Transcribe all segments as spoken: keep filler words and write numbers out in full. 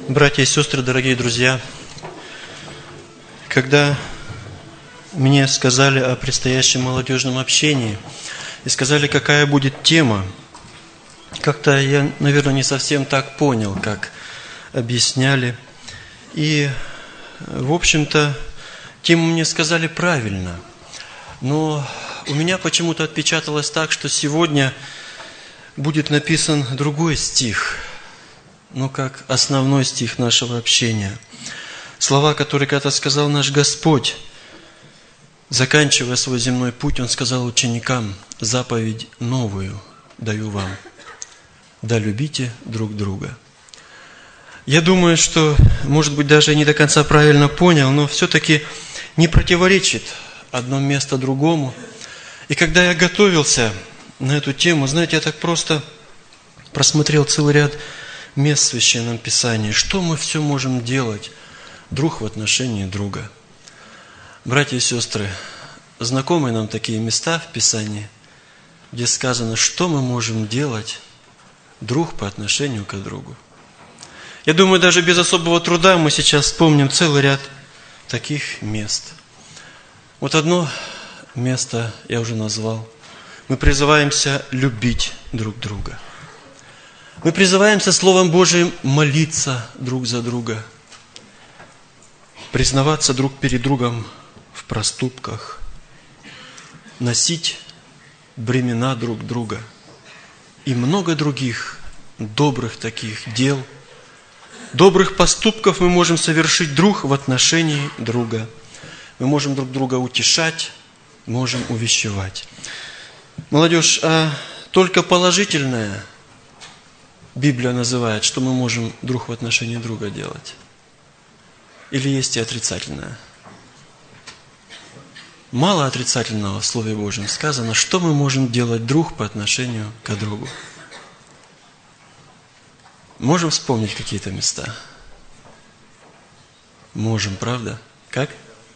Братья и сестры, дорогие друзья, когда мне сказали о предстоящем молодежном общении и сказали, какая будет тема, как-то я, наверное, не совсем так понял, как объясняли. И, в общем-то, тему мне сказали правильно, но у меня почему-то отпечаталось так, что сегодня будет написан другой стих, ну, как основной стих нашего общения. Слова, которые когда-то сказал наш Господь, заканчивая свой земной путь, Он сказал ученикам: «Заповедь новую даю вам, да любите друг друга». Я думаю, что, может быть, даже не до конца правильно понял, но все-таки не противоречит одно место другому. И когда я готовился на эту тему, знаете, я так просто просмотрел целый ряд мест в Священном Писании. Что мы все можем делать друг в отношении друга? Братья и сестры, знакомы нам такие места в Писании, где сказано, что мы можем делать друг по отношению к другу. Я думаю, даже без особого труда мы сейчас вспомним целый ряд таких мест. Вот одно место я уже назвал. Мы призываемся любить друг друга. Мы призываемся Словом Божиим молиться друг за друга, признаваться друг перед другом в проступках, носить бремена друг друга и много других добрых таких дел, добрых поступков мы можем совершить друг в отношении друга. Мы можем друг друга утешать, можем увещевать. Молодежь, а только положительное Библия называет, что мы можем друг в отношении друга делать? Или есть и отрицательное? Мало отрицательного в Слове Божьем сказано, что мы можем делать друг по отношению к другу. Можем вспомнить какие-то места? Можем, правда? Как?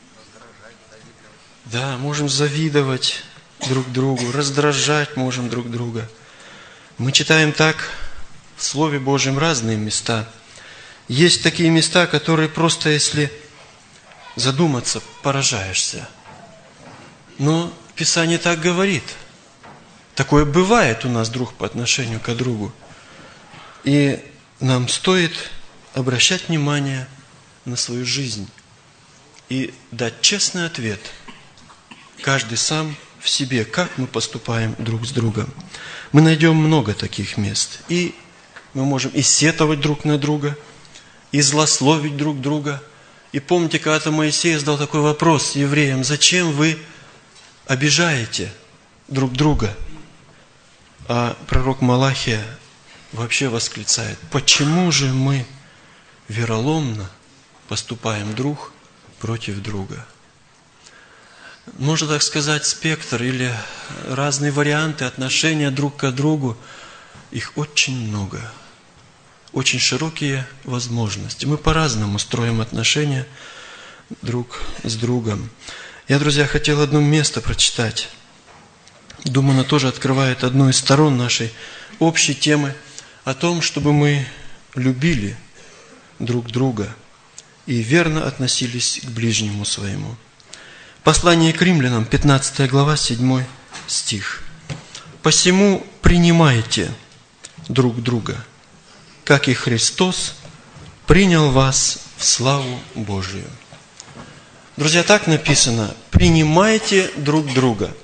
Да, можем завидовать друг другу, раздражать можем друг друга. Мы читаем так в Слове Божьем разные места. Есть такие места, которые просто, если задуматься, поражаешься. Но Писание так говорит. Такое бывает у нас друг по отношению к другу. И нам стоит обращать внимание на свою жизнь и дать честный ответ. Каждый сам в себе, как мы поступаем друг с другом. Мы найдем много таких мест. И мы можем и сетовать друг на друга, и злословить друг друга. И помните, когда-то Моисей задал такой вопрос евреям: зачем вы обижаете друг друга? А пророк Малахия вообще восклицает: почему же мы вероломно поступаем друг против друга? Можно так сказать, спектр или разные варианты отношения друг к другу, их очень много. Очень широкие возможности. Мы по-разному строим отношения друг с другом. Я, друзья, хотел одно место прочитать. Думаю, оно тоже открывает одну из сторон нашей общей темы о том, чтобы мы любили друг друга и верно относились к ближнему своему. Послание к Римлянам, пятнадцатая глава, седьмой стих. «Посему принимайте друг друга, как и Христос принял вас в славу Божию». Друзья, так написано: принимайте друг друга.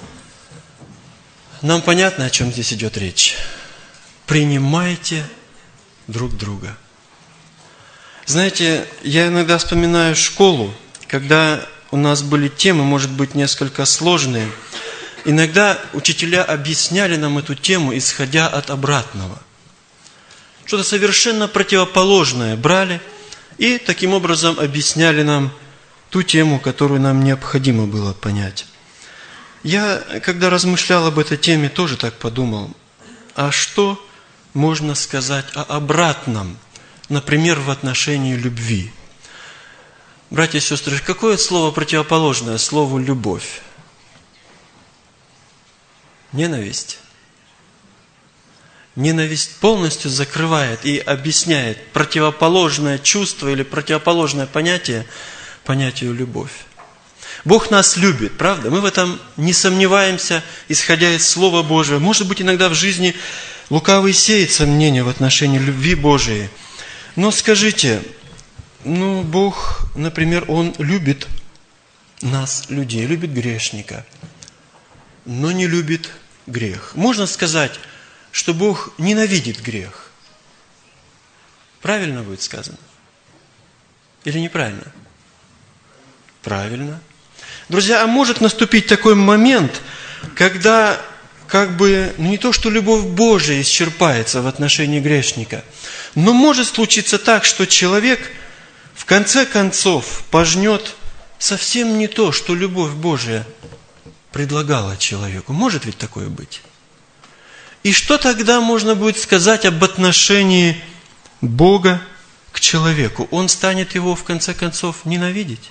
Нам понятно, о чем здесь идет речь. Принимайте друг друга. Знаете, я иногда вспоминаю школу, когда у нас были темы, может быть, несколько сложные. Иногда учителя объясняли нам эту тему, исходя от обратного. Что-то совершенно противоположное брали и таким образом объясняли нам ту тему, которую нам необходимо было понять. Я, когда размышлял об этой теме, тоже так подумал: а что можно сказать о обратном, например, в отношении любви? Братья и сестры, какое слово противоположное слову «любовь»? Ненависть. Ненависть полностью закрывает и объясняет противоположное чувство или противоположное понятие понятию любовь. Бог нас любит, правда? Мы в этом не сомневаемся, исходя из Слова Божьего. Может быть, иногда в жизни лукавый сеет сомнения в отношении любви Божией. Но скажите, ну, Бог, например, Он любит нас, людей, любит грешника, но не любит грех. Можно сказать, что Бог ненавидит грех. Правильно будет сказано? Или неправильно? Правильно. Друзья, а может наступить такой момент, когда как бы, ну не то, что любовь Божия исчерпается в отношении грешника, но может случиться так, что человек в конце концов пожнет совсем не то, что любовь Божия предлагала человеку. Может ведь такое быть? И что тогда можно будет сказать об отношении Бога к человеку? Он станет его в конце концов ненавидеть?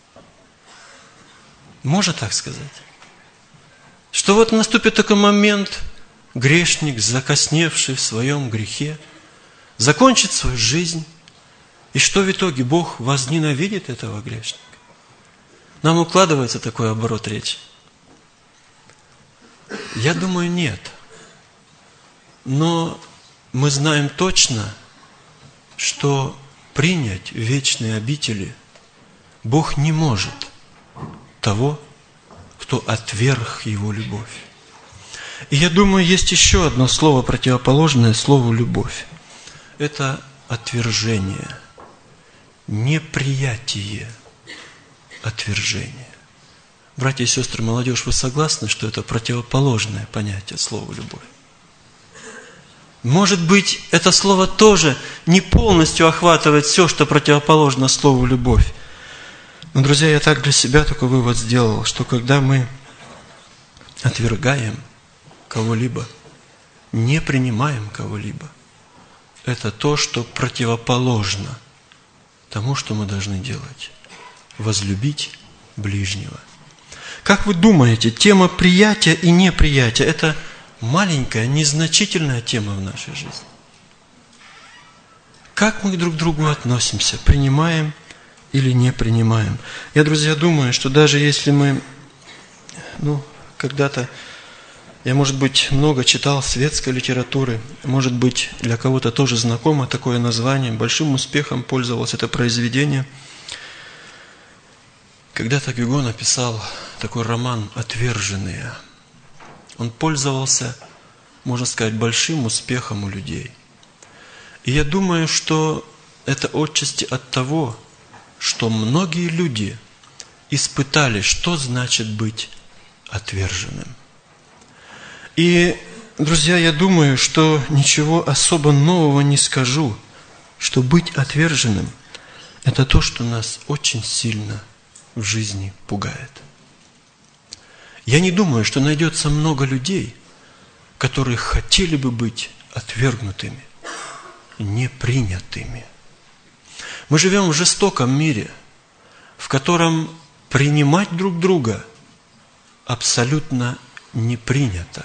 Можно так сказать? Что вот наступит такой момент, грешник, закосневший в своем грехе, закончит свою жизнь, и что в итоге? Бог возненавидит этого грешника? Нам укладывается такой оборот речи? Я думаю, нет. Но мы знаем точно, что принять в вечные обители Бог не может того, кто отверг Его любовь. И я думаю, есть еще одно слово, противоположное слову «любовь». Это отвержение, неприятие, отвержение. Братья и сестры, молодежь, вы согласны, что это противоположное понятие слова «любовь»? Может быть, это слово тоже не полностью охватывает все, что противоположно слову «любовь». Но, друзья, я так для себя такой вывод сделал, что когда мы отвергаем кого-либо, не принимаем кого-либо, это то, что противоположно тому, что мы должны делать. Возлюбить ближнего. Как вы думаете, тема приятия и неприятия – это маленькая, незначительная тема в нашей жизни? Как мы друг к другу относимся? Принимаем или не принимаем? Я, друзья, думаю, что даже если мы, ну, когда-то, я, может быть, много читал светской литературы, может быть, для кого-то тоже знакомо такое название, большим успехом пользовалось это произведение. Когда-то Гюго написал такой роман «Отверженные». Он пользовался, можно сказать, большим успехом у людей. И я думаю, что это отчасти от того, что многие люди испытали, что значит быть отверженным. И, друзья, я думаю, что ничего особо нового не скажу, что быть отверженным – это то, что нас очень сильно в жизни пугает. Я не думаю, что найдется много людей, которые хотели бы быть отвергнутыми, непринятыми. Мы живем в жестоком мире, в котором принимать друг друга абсолютно не принято.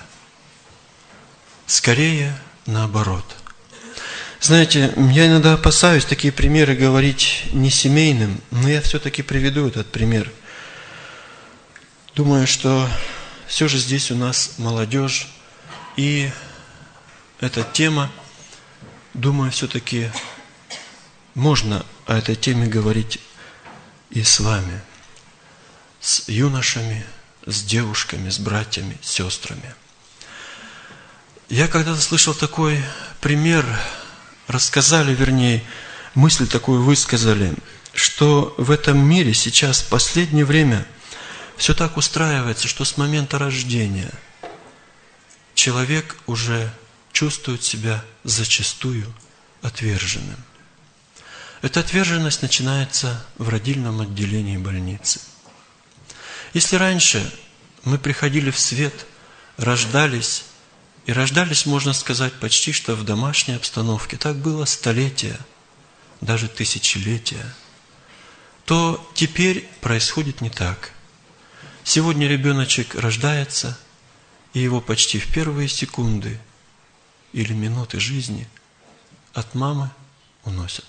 Скорее наоборот. Знаете, я иногда опасаюсь такие примеры говорить не семейным, но я все-таки приведу этот пример. Думаю, что все же здесь у нас молодежь, и эта тема, думаю, все-таки можно о этой теме говорить и с вами, с юношами, с девушками, с братьями, с сестрами. Я когда-то слышал такой пример, рассказали, вернее, мысль такую высказали, что в этом мире сейчас, в последнее время, все так устраивается, что с момента рождения человек уже чувствует себя зачастую отверженным. Эта отверженность начинается в родильном отделении больницы. Если раньше мы приходили в свет, рождались, и рождались, можно сказать, почти что в домашней обстановке, так было столетия, даже тысячелетия, то теперь происходит не так. Сегодня ребеночек рождается, и его почти в первые секунды или минуты жизни от мамы уносят.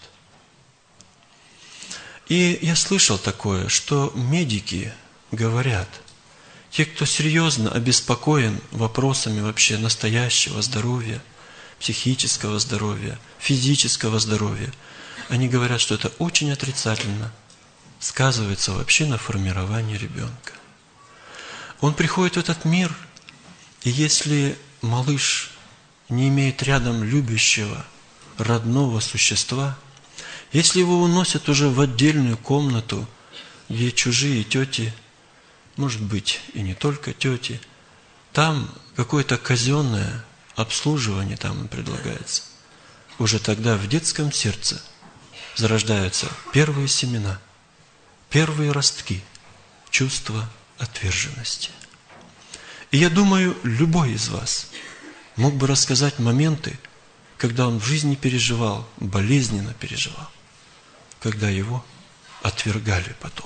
И я слышал такое, что медики говорят, те, кто серьезно обеспокоен вопросами вообще настоящего здоровья, психического здоровья, физического здоровья, они говорят, что это очень отрицательно сказывается вообще на формировании ребенка. Он приходит в этот мир, и если малыш не имеет рядом любящего, родного существа, если его уносят уже в отдельную комнату, где чужие тети, может быть, и не только тети, там какое-то казенное обслуживание там им предлагается, уже тогда в детском сердце зарождаются первые семена, первые ростки чувства отверженности. И я думаю, любой из вас мог бы рассказать моменты, когда он в жизни переживал, болезненно переживал, когда его отвергали потом.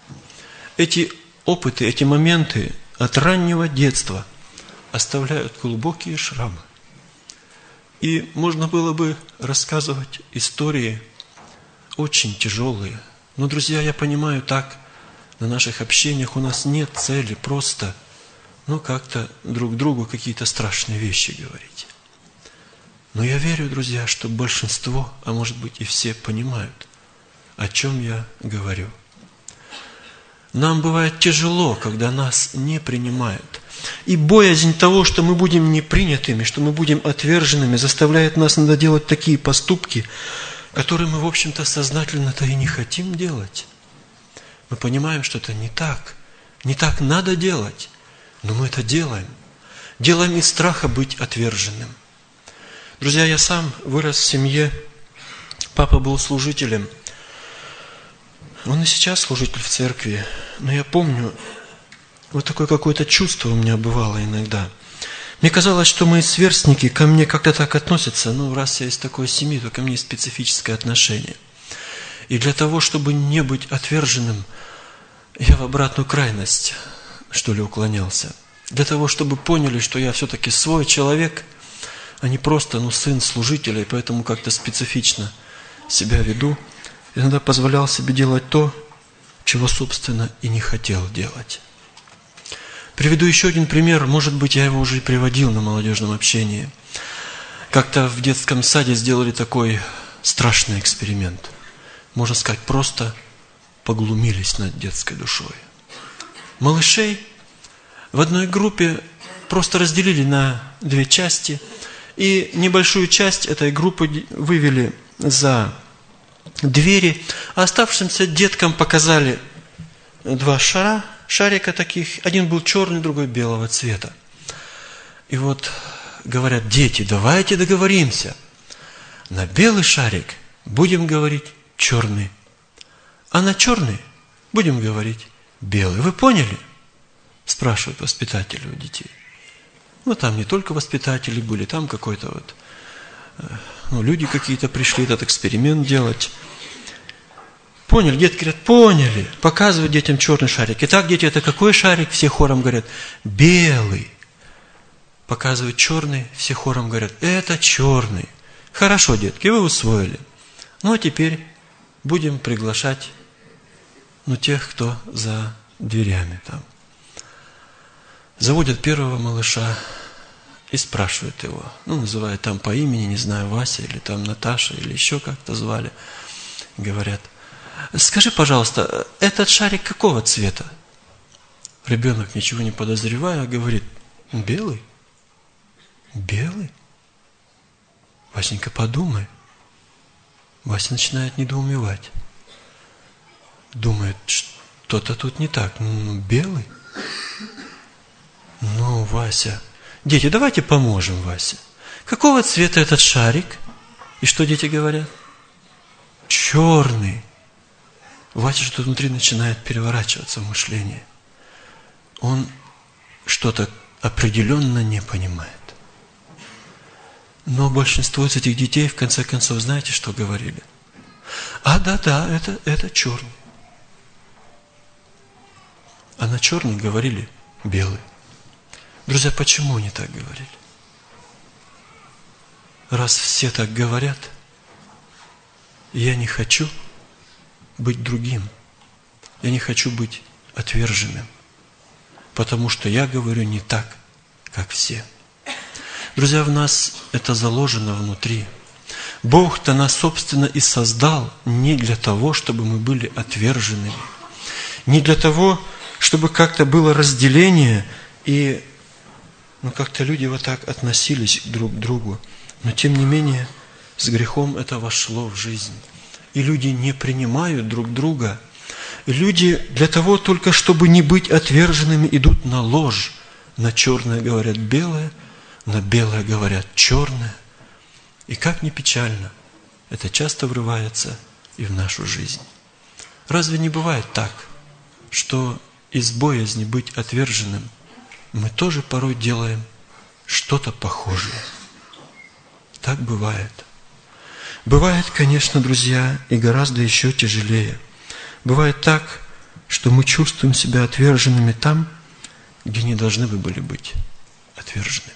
Эти опыты, эти моменты от раннего детства оставляют глубокие шрамы. И можно было бы рассказывать истории очень тяжелые. Но, друзья, я понимаю, так на наших общениях у нас нет цели просто, ну, как-то друг другу какие-то страшные вещи говорить. Но я верю, друзья, что большинство, а может быть и все понимают, о чем я говорю. Нам бывает тяжело, когда нас не принимают. И боязнь того, что мы будем непринятыми, что мы будем отверженными, заставляет нас надо делать такие поступки, которые мы, в общем-то, сознательно-то и не хотим делать. Мы понимаем, что это не так. Не так надо делать. Но мы это делаем. Делаем из страха быть отверженным. Друзья, я сам вырос в семье. Папа был служителем. Он и сейчас служитель в церкви. Но я помню, вот такое какое-то чувство у меня бывало иногда. Мне казалось, что мои сверстники ко мне как-то так относятся. Ну, раз я из такой семьи, то ко мне специфическое отношение. И для того, чтобы не быть отверженным, я в обратную крайность, что ли, уклонялся. Для того, чтобы поняли, что я все-таки свой человек, а не просто, ну, сын служителя, и поэтому как-то специфично себя веду. Иногда позволял себе делать то, чего, собственно, и не хотел делать. Приведу еще один пример. Может быть, я его уже и приводил на молодежном общении. Как-то в детском саде сделали такой страшный эксперимент. Можно сказать, просто поглумились над детской душой. Малышей в одной группе просто разделили на две части. И небольшую часть этой группы вывели за двери, а оставшимся деткам показали два шара, шарика таких. Один был черный, другой белого цвета. И вот говорят: дети, давайте договоримся. На белый шарик будем говорить черный, а на черный будем говорить белый. Вы поняли? Спрашивают воспитатели у детей. Ну, там не только воспитатели были, там какой-то вот, ну, люди какие-то пришли этот эксперимент делать. Поняли? Детки говорят: поняли. Показывают детям черный шарик. Итак, дети, это какой шарик? Все хором говорят: белый. Показывают черный, все хором говорят: это черный. Хорошо, детки, вы усвоили. Ну, а теперь будем приглашать, ну, тех, кто за дверями там. Заводят первого малыша и спрашивают его. Ну, называют там по имени, не знаю, Вася или там Наташа, или еще как-то звали. Говорят: скажи, пожалуйста, этот шарик какого цвета? Ребенок, ничего не подозревая, говорит: белый. Белый? Васенька, подумай. Вася начинает недоумевать. Думает, что-то тут не так. Ну, белый? Ну, Вася. Дети, давайте поможем Васе. Какого цвета этот шарик? И что дети говорят? Черный. Вася что-то внутри начинает переворачиваться в мышлении. Он что-то определенно не понимает. Но большинство из этих детей, в конце концов, знаете, что говорили? А, да-да, это, это черный. А на черный говорили белый. Друзья, почему они так говорили? раз все так говорят, я не хочу быть другим. Я не хочу быть отверженным, потому что я говорю не так, как все. Друзья, в нас это заложено внутри. Бог-то нас, собственно, и создал не для того, чтобы мы были отверженными, не для того, чтобы как-то было разделение, и ну, как-то люди вот так относились друг к другу. Но, тем не менее, с грехом это вошло в жизнь. И люди не принимают друг друга. И люди для того только, чтобы не быть отверженными, идут на ложь. На черное говорят белое, на белое говорят черное. И как ни печально, это часто врывается и в нашу жизнь. Разве не бывает так, что из боязни быть отверженным мы тоже порой делаем что-то похожее? Так бывает. Бывает, конечно, друзья, и гораздо еще тяжелее. Бывает так, что мы чувствуем себя отверженными там, где не должны бы были быть отверженными.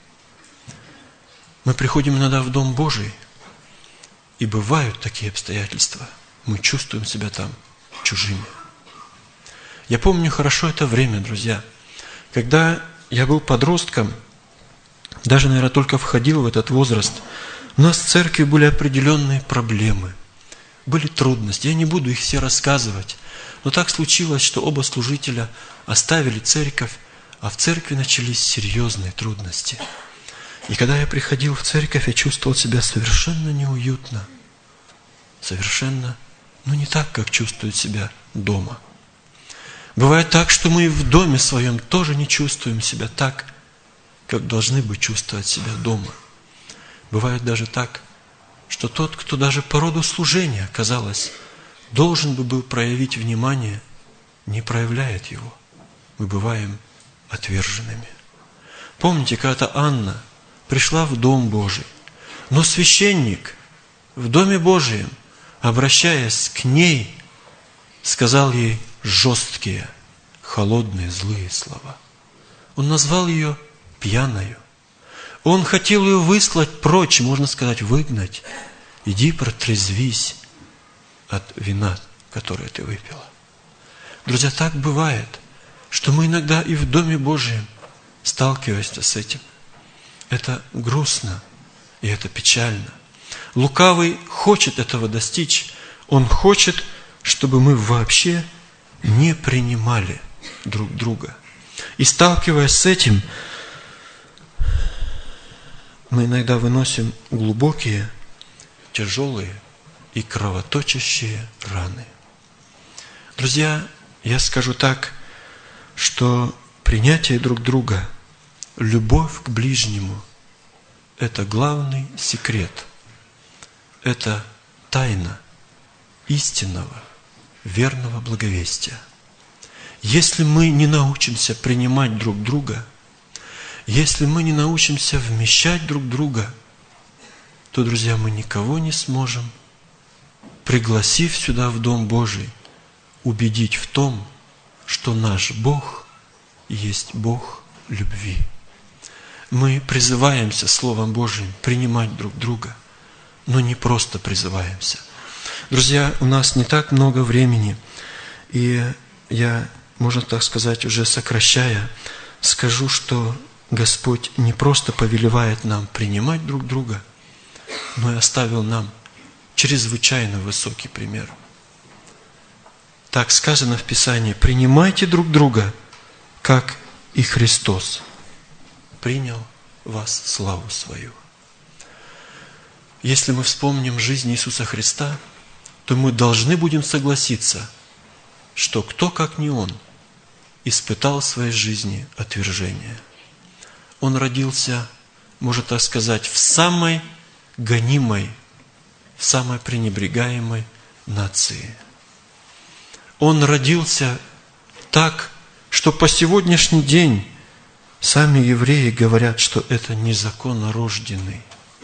Мы приходим иногда в Дом Божий, и бывают такие обстоятельства. Мы чувствуем себя там чужими. Я помню хорошо это время, друзья, когда я был подростком, даже, наверное, только входил в этот возраст, у нас в церкви были определенные проблемы, были трудности. Я не буду их все рассказывать, но так случилось, что оба служителя оставили церковь, а в церкви начались серьезные трудности. И когда я приходил в церковь, я чувствовал себя совершенно неуютно, совершенно, ну не так, как чувствует себя дома. Бывает так, что мы в доме своем тоже не чувствуем себя так, как должны бы чувствовать себя дома. Бывает даже так, что тот, кто даже по роду служения, казалось, должен бы был проявить внимание, не проявляет его. Мы бываем отверженными. Помните, когда-то Анна пришла в Дом Божий, но священник в Доме Божьем, обращаясь к ней, сказал ей жесткие, холодные, злые слова. Он назвал ее пьяною. Он хотел ее выслать прочь, можно сказать, выгнать. Иди протрезвись от вина, которое ты выпила. Друзья, так бывает, что мы иногда и в Доме Божьем сталкиваемся с этим. Это грустно, и это печально. Лукавый хочет этого достичь. Он хочет, чтобы мы вообще не принимали друг друга. И сталкиваясь с этим, мы иногда выносим глубокие, тяжелые и кровоточащие раны. Друзья, я скажу так, что принятие друг друга, любовь к ближнему – это главный секрет. Это тайна истинного, верного благовестия. Если мы не научимся принимать друг друга, если мы не научимся вмещать друг друга, то, друзья, мы никого не сможем, пригласив сюда в Дом Божий, убедить в том, что наш Бог есть Бог любви. Мы призываемся Словом Божьим принимать друг друга, но не просто призываемся. Друзья, у нас не так много времени, и я, можно так сказать, уже сокращая, скажу, что Господь не просто повелевает нам принимать друг друга, но и оставил нам чрезвычайно высокий пример. Так сказано в Писании: принимайте друг друга, как и Христос принял вас в славу свою. Если мы вспомним жизнь Иисуса Христа, то мы должны будем согласиться, что кто, как не Он, испытал в своей жизни отвержение. Он родился, можно так сказать, в самой гонимой, в самой пренебрегаемой нации. Он родился так, что по сегодняшний день сами евреи говорят, что это незаконно рожденный.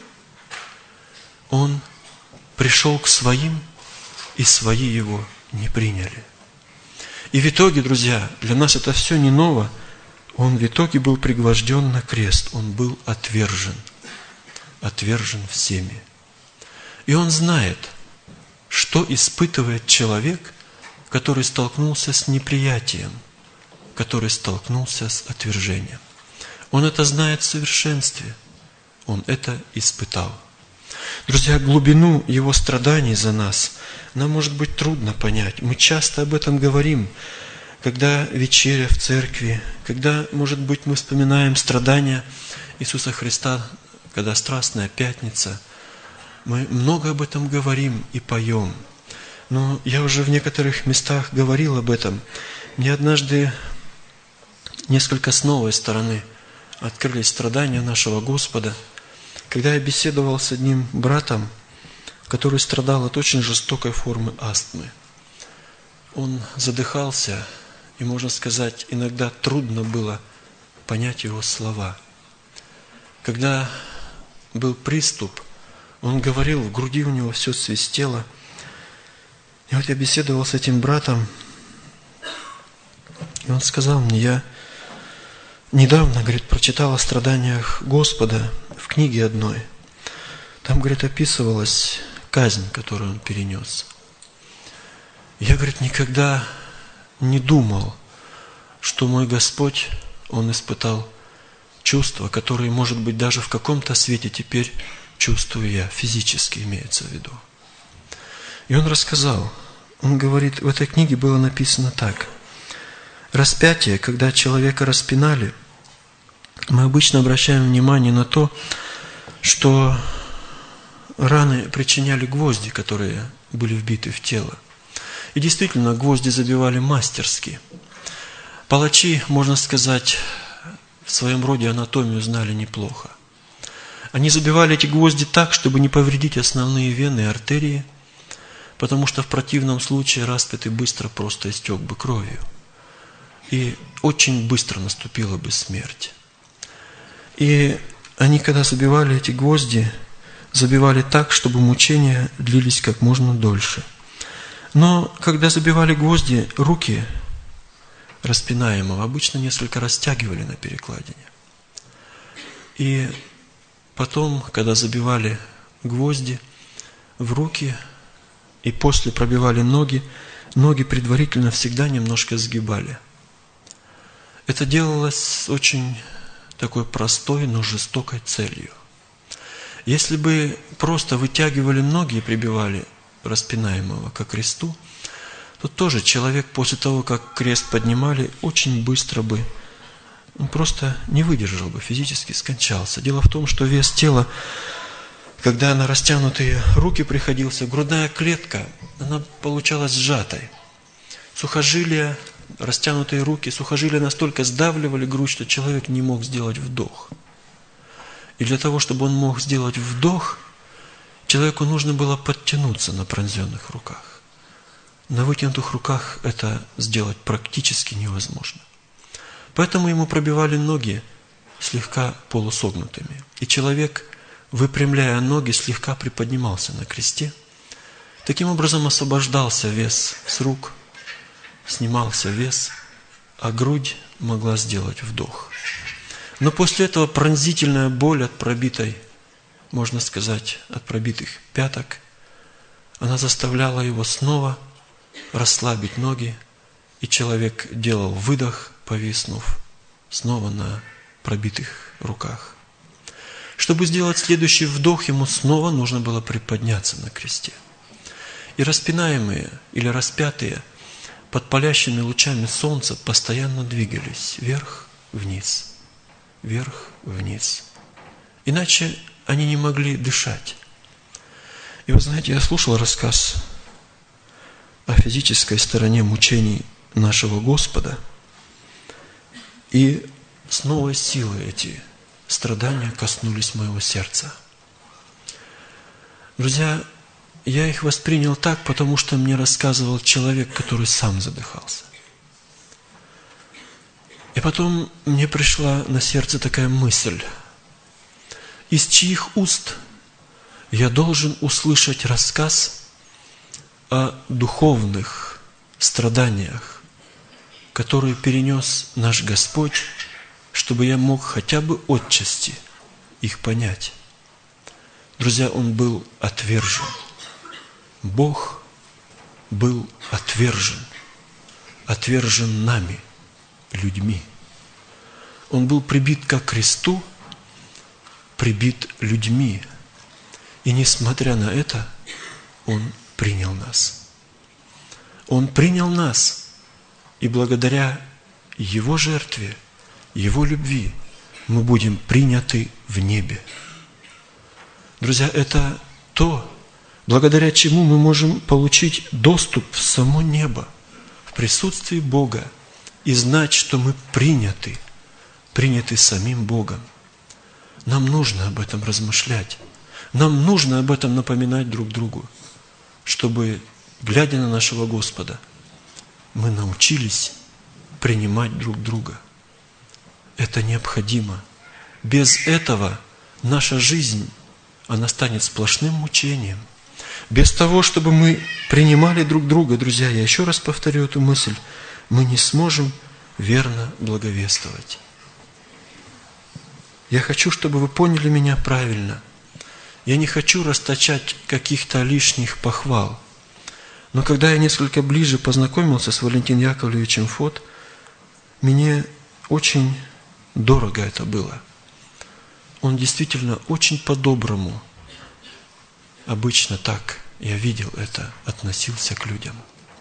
Он пришел к своим, и свои его не приняли. И в итоге, друзья, для нас это все не ново. Он в итоге был пригвожден на крест, он был отвержен. отвержен всеми. И Он знает, что испытывает человек, который столкнулся с неприятием, который столкнулся с отвержением. Он это знает в совершенстве. Он это испытал. Друзья, глубину Его страданий за нас нам может быть трудно понять. Мы часто об этом говорим, когда вечеря в церкви, когда, может быть, мы вспоминаем страдания Иисуса Христа, когда Страстная Пятница. Мы много об этом говорим и поем. Но я уже в некоторых местах говорил об этом. Мне однажды несколько с новой стороны открылись страдания нашего Господа, когда я беседовал с одним братом, который страдал от очень жестокой формы астмы. Он задыхался, и, можно сказать, иногда трудно было понять его слова. Когда был приступ, он говорил, в груди у него все свистело. И вот я беседовал с этим братом, и он сказал мне, я недавно, говорит, прочитал о страданиях Господа в книге одной. Там, говорит, описывалась казнь, которую он перенес. Я, говорит, никогда не думал, что мой Господь, Он испытал чувства, которые, может быть, даже в каком-то свете теперь чувствую я, физически имеется в виду. И он рассказал, он говорит, в этой книге было написано так. Распятие, когда человека распинали, мы обычно обращаем внимание на то, что раны причиняли гвозди, которые были вбиты в тело. И действительно, гвозди забивали мастерски. Палачи, можно сказать, в своем роде анатомию знали неплохо. Они забивали эти гвозди так, чтобы не повредить основные вены и артерии, потому что в противном случае распятый быстро просто истек бы кровью. И очень быстро наступила бы смерть. И они, когда забивали эти гвозди, забивали так, чтобы мучения длились как можно дольше. Но когда забивали гвозди, руки распинаемого обычно несколько растягивали на перекладине. И потом, когда забивали гвозди в руки и после пробивали ноги, ноги предварительно всегда немножко сгибали. Это делалось с очень такой простой, но жестокой целью. Если бы просто вытягивали ноги и прибивали распинаемого ко кресту, то тоже человек после того, как крест поднимали, очень быстро бы он просто не выдержал бы, физически скончался. Дело в том, что вес тела, когда на растянутые руки приходился, грудная клетка, она получалась сжатой. Сухожилия, растянутые руки, сухожилия настолько сдавливали грудь, что человек не мог сделать вдох. И для того, чтобы он мог сделать вдох, человеку нужно было подтянуться на пронзенных руках. На вытянутых руках это сделать практически невозможно. Поэтому ему пробивали ноги слегка полусогнутыми. И человек, выпрямляя ноги, слегка приподнимался на кресте. Таким образом освобождался вес с рук, снимался вес, а грудь могла сделать вдох. Но после этого пронзительная боль от пробитой, можно сказать, от пробитых пяток, она заставляла его снова расслабить ноги, и человек делал выдох, повиснув снова на пробитых руках. Чтобы сделать следующий вдох, ему снова нужно было приподняться на кресте. И распинаемые или распятые под палящими лучами солнца постоянно двигались вверх-вниз, вверх-вниз. Иначе они не могли дышать. И вы знаете, я слушал рассказ о физической стороне мучений нашего Господа, и с новой силой эти страдания коснулись моего сердца. Друзья, я их воспринял так, потому что мне рассказывал человек, который сам задыхался. И потом мне пришла на сердце такая мысль: из чьих уст я должен услышать рассказ о духовных страданиях, которые перенес наш Господь, чтобы я мог хотя бы отчасти их понять. Друзья, Он был отвержен. Бог был отвержен. Отвержен нами, людьми. Он был прибит ко кресту, прибит людьми. И несмотря на это, Он принял нас. Он принял нас. И благодаря Его жертве, Его любви, мы будем приняты в небе. Друзья, это то, благодаря чему мы можем получить доступ в само небо, в присутствии Бога, и знать, что мы приняты, приняты самим Богом. Нам нужно об этом размышлять. Нам нужно об этом напоминать друг другу, чтобы, глядя на нашего Господа, мы научились принимать друг друга. Это необходимо. Без этого наша жизнь, она станет сплошным мучением. Без того, чтобы мы принимали друг друга, друзья, я еще раз повторю эту мысль, мы не сможем верно благовествовать. Я хочу, чтобы вы поняли меня правильно. Я не хочу расточать каких-то лишних похвал. Но когда я несколько ближе познакомился с Валентином Яковлевичем Фот, мне очень дорого это было. Он действительно очень по-доброму, обычно так, я видел это, относился к людям.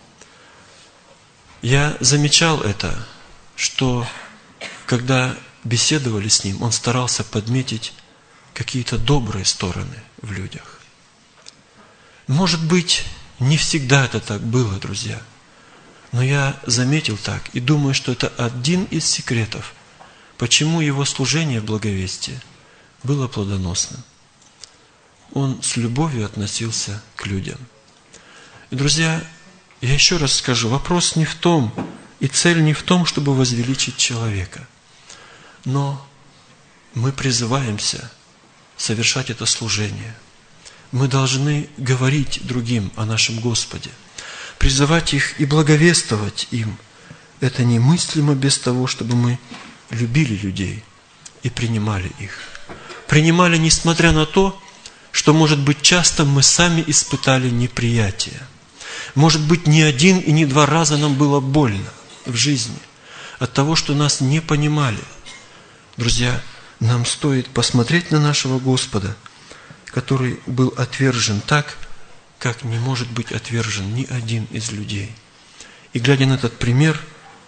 Я замечал это, что когда беседовали с ним, он старался подметить какие-то добрые стороны в людях. Может быть, не всегда это так было, друзья, но я заметил так и думаю, что это один из секретов, почему его служение в благовестии было плодоносным. Он с любовью относился к людям. И, друзья, я еще раз скажу, вопрос не в том, и цель не в том, чтобы возвеличить человека, но мы призываемся совершать это служение. Мы должны говорить другим о нашем Господе, призывать их и благовествовать им. Это немыслимо без того, чтобы мы любили людей и принимали их. Принимали, несмотря на то, что, может быть, часто мы сами испытали неприятие. Может быть, не один и не два раза нам было больно в жизни от того, что нас не понимали. Друзья, нам стоит посмотреть на нашего Господа, который был отвержен так, как не может быть отвержен ни один из людей. И, глядя на этот пример,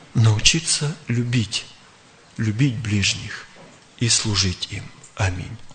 научиться любить, любить ближних и служить им. Аминь.